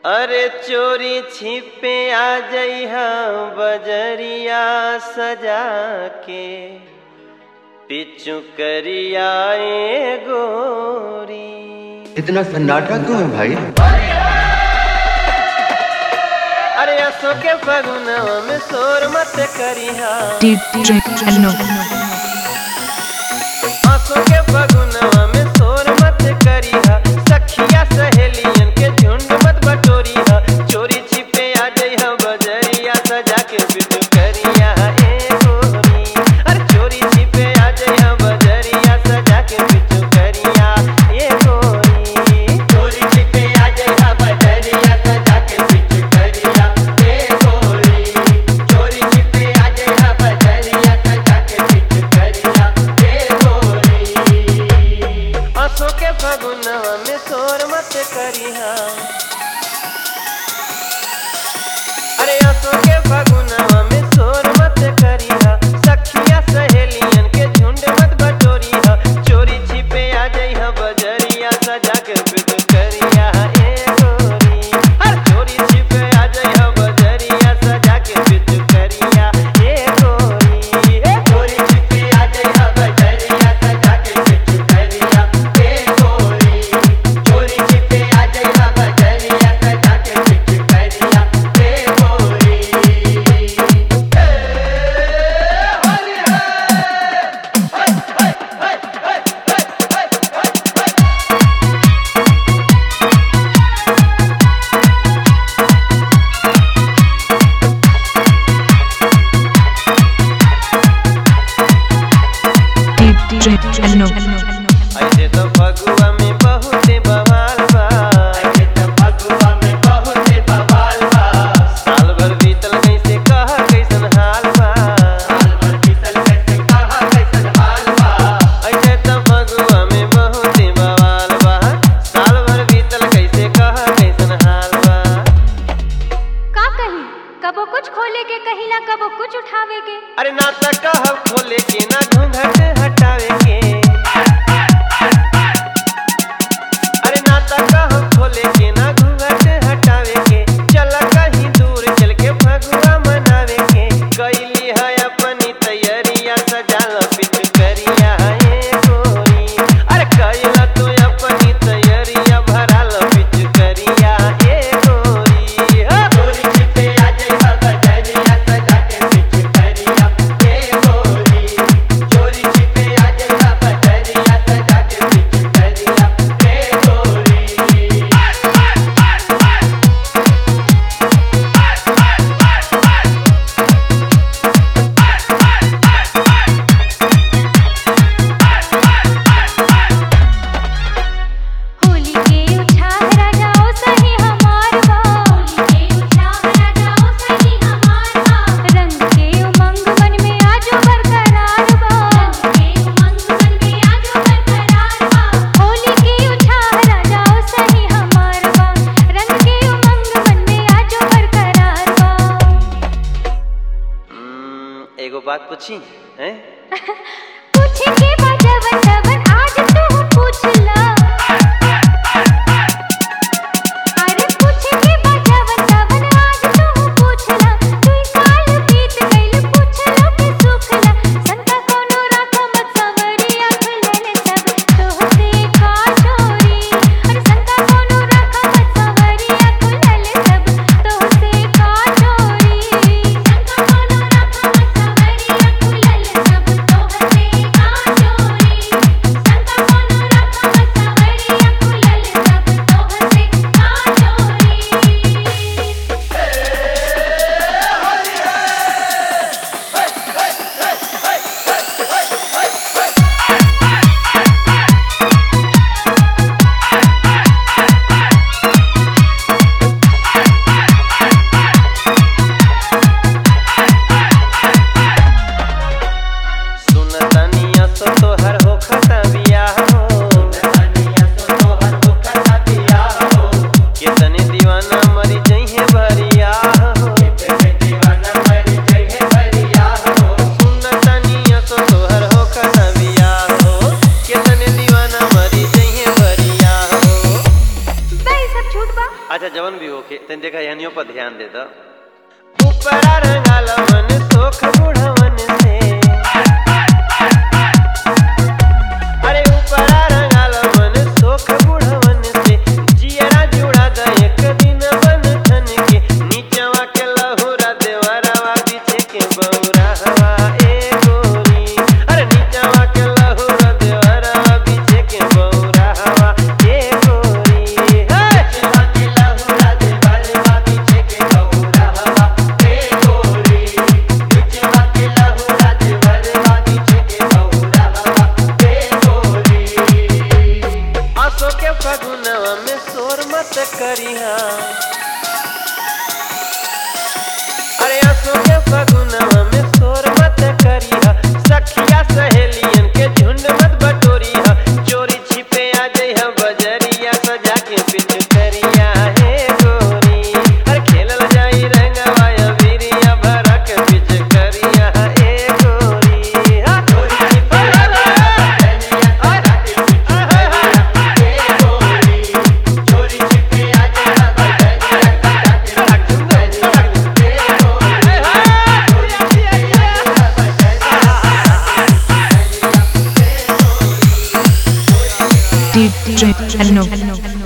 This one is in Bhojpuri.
अरे चोरी छिपे आ जइहा बजरिया सजा के पिचु करिया ए गोरी। इतना सन्नाटा क्यों है भाई? अरे असो के फगुनवा में शोर मत करिहा। असो के फगुनवा में शोर मत करिहा। सखिया सहेलियन के झुंड मत बटोरिहा। चोरी छिपे आ जइहा बजरिया सजा के पिचु करिया ए गोरी। अरे चोरी छिपे आ जइहा बजरिया सजा के पिचु करिया ए गोरी। चोरी छिपे आ जइहा बजरिया सजा के पिचु करिया ए गोरी। चोरी छिपे आ जइहा बजरिया सजा के पिचु करिया ए गोरी। असो के फगुनवा में शोर मत करिहा। अरे असो के फगुनवा में शोर मत करिहा। सखिया सहेलियन के झुंड मत बटोरिहा। चोरी छिपे आ जइहा बजरिया सजा के पिचु करिया ए गोरी। हर चोरी छिपे आ जइहा बजरिया सजा के पिचु करिया ए गोरी। चोरी छिपे आ जइहा बजरिया सजा के पिचु करिया ए गोरी। चोरी छिपे आ जइहा बजरिया सजा के पिचु करिया ए गोरी। ऐसे तो फगुआ में बहुत बवाल बा। ऐसे तो फगुआ में बहुत बवाल बा। साल भर बीतल कैसे कहा कैसन हाल बा। साल भर बीतल कैसे कहा कैसन हाल बा। ऐसे तो फगुआ में बहुत बवाल बा। साल भर बीतल कैसे कहा कैसन हाल बा। का कही कबो कुछ खोले के कही ना कबो कुछ उठावे के। अरे ना त कहब खोले के ना घूंघट हटावे के। अरे ना त कहब खोले के ना घूंघट हटावे के। चल कहीं दूर चल के फगुआ मनावे के। कैली है अपनी तैयारिया सजाल पिचु करिया ए गोरी। अरे कैला तो अपनी तैयारिया भराल पिचु करिया ए गोरी। चोरी छिपे आ जइहा बजरिया सजा के पिचु करिया ए गोरी। चोरी छिपे आ जइहा बजरिया सजा के पिचु करिया ए गोरी। होली के उछाल राजाओ सही हमार बा। होली के उछाल राजाओ सही हमार बा। रंग के उमंग मन में आजो बरकरार बा। रंग के उमंग मन में आजो बरकरार बा। होली के उछाल राजाओ सही हमार बा। रंग के उमंग मन में आजो बरकरार बा। एगो बात पूछी हैं? पूछे के बजवन जवन आज तू पूछला। अरे पूछे के बजवन जवन आज तू पूछला। दुई साल बीत गइल पूछला के सुखला। संता कोनो राखो मत सवरिया खुलले सब तोहसे का चोरी। अरे संता कोनो राखो मत सवरिया खुलले सब तोहसे का चोरी। संता कोनो राखो मत सवरिया खुलले सब तोहसे का चोरी। संता कोनो राखो मत होके तन देखा यानियों पर ध्यान दे दो ऊपरा रंगाला मन सोख बुढ़वन से अरे ऊपरा रंगाला मन सोख बुढ़वन से जियरा जुड़ा द एक दिन बन ठन के नीचवा के लहुरा देवरावा पीछे के बौरा हवा ए गोरी अरे नीचवा के लहुरा देवरावा पीछे के बौरा हवा ए गोरी नीचवा के लहुरा देवरावा पीछे के बौरा हवा ए गोरी नीचवा के लहुरा देवरावा पीछे के बौरा हवा ए गोरी आसो के फगुनवा में शोर मत करिहा अरे आसो के फगुनवा में शोर मत करिहा सखिया सहेलियन के झुंड मत बटोरिहा चोरी छिपे आ जइहा बजरिया सजा के पिछ करिया हे गोरी अरे खेलल जाई रंगवा अबीरिया भरा के पिछ करिया हे गोरी हा चोरी छिपे आ जइहा बजरिया सजा के पिछ करिया हे गोरी चोरी छिपे आ जइहा बजरिया सजा के पिछ करिया हे गोरी DJ Hello.